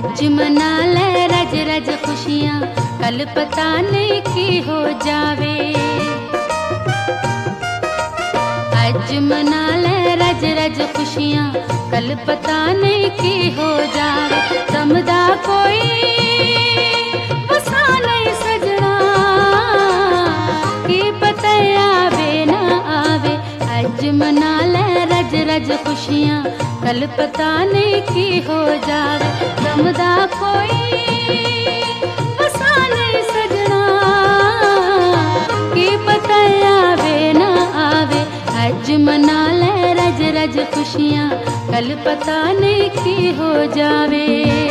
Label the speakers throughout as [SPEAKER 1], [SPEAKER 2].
[SPEAKER 1] अज मना ले रज रज खुशियाँ, कल पता नहीं की हो जावे। अज मना ले रज रज खुशियाँ, कल पता नहीं की हो जावे। समझदा कोई वसा नहीं सजना, की पता आवे ना आवे। अज मना ले रज रज खुशियाँ, कल पता नहीं की हो जावे। समझदा कोई वसा नहीं सजना, की पता आवे ना आवे। अज मना ले रज रज खुशियाँ, कल पता नहीं की हो जावे।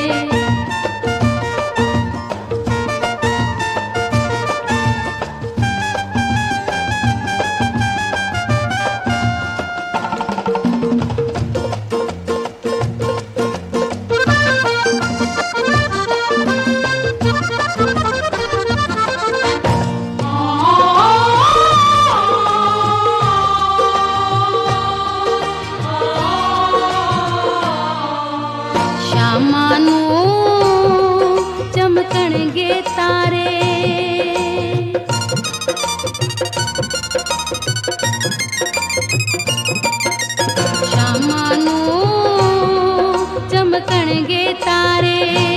[SPEAKER 1] शामां नूं चमकणगे तारे, शामां नूं चमकणगे तारे,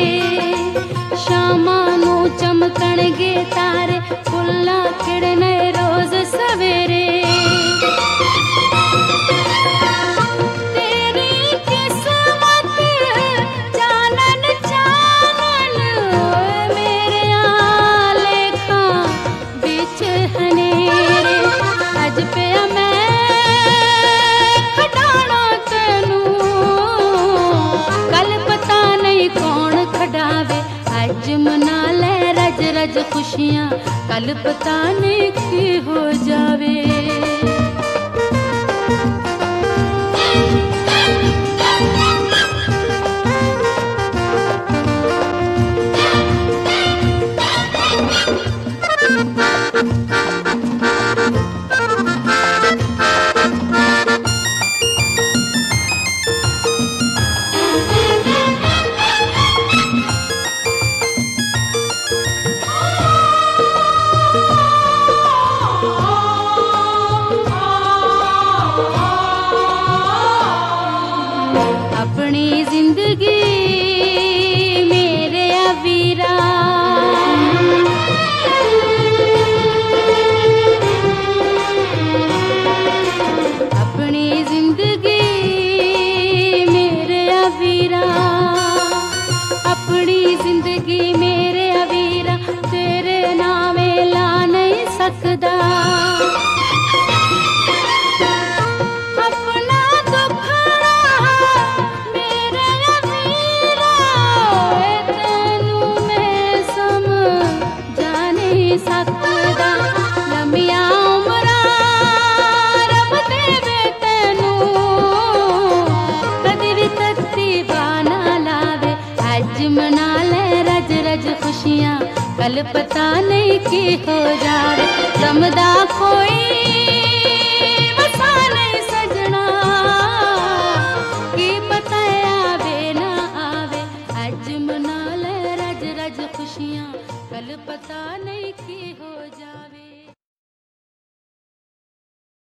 [SPEAKER 1] शामां नूं चमकणगे तारे। फुल्लां खिड़ने रोज सवेरे, अज मना ले रज रज खुशियाँ, कल पता नहीं की हो जावे। अपनी जिंदगी मेरे वीरा, अपनी जिंदगी मेरे वीरा, अपनी जिंदगी मेरे वीरा। तेरे नामे ला नहीं सकदा, खुशियाँ कल पता नहीं की हो जावे। समझदा कोई वसा नहीं सजना, की पता आवे ना आवे। अज मना ले रज रज खुशियाँ, कल पता नहीं की हो